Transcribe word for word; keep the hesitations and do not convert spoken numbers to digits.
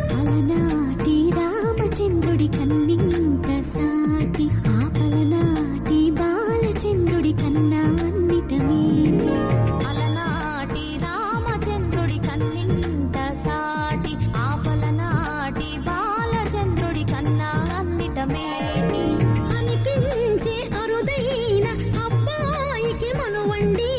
అలనాటి రామచంద్రుడి కన్నింత సాటి ఆపలనాటి బాలచంద్రుడి కన్నా అన్నిట మేటి అలనాటి రామచంద్రుడి కన్నింత సాటి ఆపలనాటి బాలచంద్రుడి కన్నా అన్నిట మేటి అనిపించే అరుదైన అబ్బాయికి మనువండి